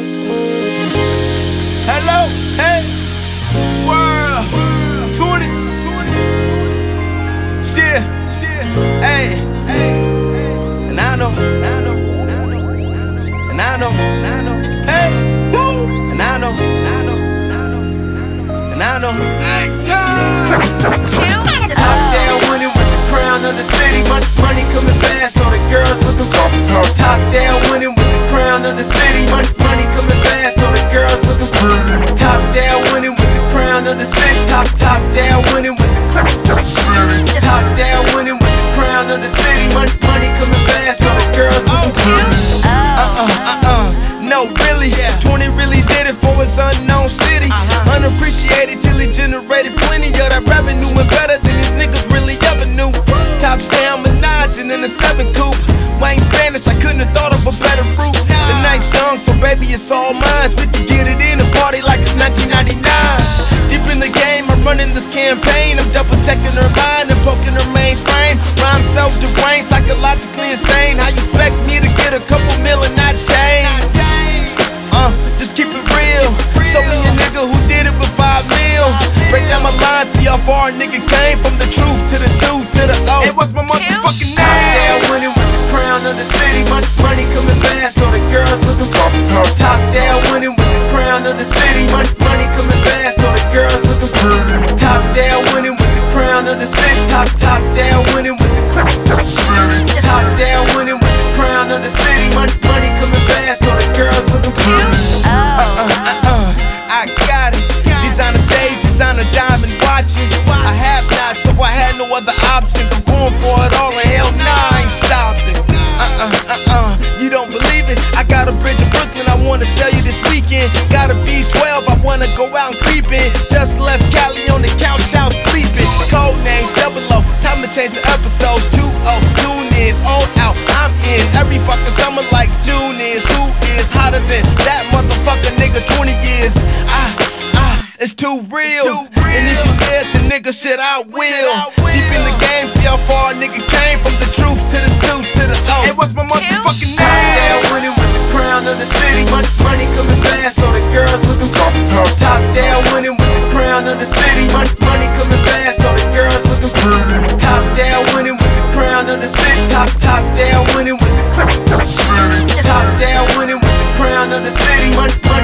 Hello, hey, world, tune it, shit, hey, and I know, hey, woo, and I know, top down winning with the crown of the city, money coming fast, so the girls looking top down winning with the crown of the city, money coming fast, so the girls looking top down winning with the crown of the city, top down winning with the top down winning with the crown of the city, money coming fast, so the girls looking no, really, 20 really did it for his unknown city. Unappreciated till he generated plenty of that revenue, and better than these niggas really ever knew. Top down Minaj and in a 7 coupe. Wayne Spanish, I couldn't have thought of a better route. The ninth song, so baby it's all mine. We can get it in and party like it's 1999. Deep in the game, I'm running this campaign. I'm double checking her mind and poking her mainframe. Rhyme so deranged, psychologically insane. How you expect me to get a couple mil and not change? Just keep it real. Show me a nigga who did it with 5 mil. Break down my line, see how far a nigga came from the truth to the 2 to the O. It was my motherfucking name. Top down winning with the crown of the city, money coming fast, so the girls looking top down winning with the crown of the city, money coming fast, so the girls looking top down winning with the crown of the city, top down winning with the top down winning with the crown of the city, money coming fast, so the girls looking I got it. Designer shades, designer diamond watches. I have not, so I had no other options. I'm going for it all, and hell nah, I ain't stopping. You don't believe it? I got a bridge in Brooklyn, I wanna sell you this weekend. Got a V12, I wanna go out and creep in. Just left Cali on the couch, out sleeping. Code names, double O, time to change the episodes. 2-0, tune in, on out, I'm in. Every fucking summer like June is. Who is hotter than that motherfucker nigga 20 years? It's too real. And if you scared the nigga, shit, I will. Deep in the game, see how far a nigga came from the truth to the 2 to the O. It was my motherfucking name. Top down winning with the crown of the city, money coming fast, so the girls looking top down winning with the crown of the city, money coming fast, so the girls looking top down winning with the crown of the city, top down winning with the top down winning with the crown of the city, money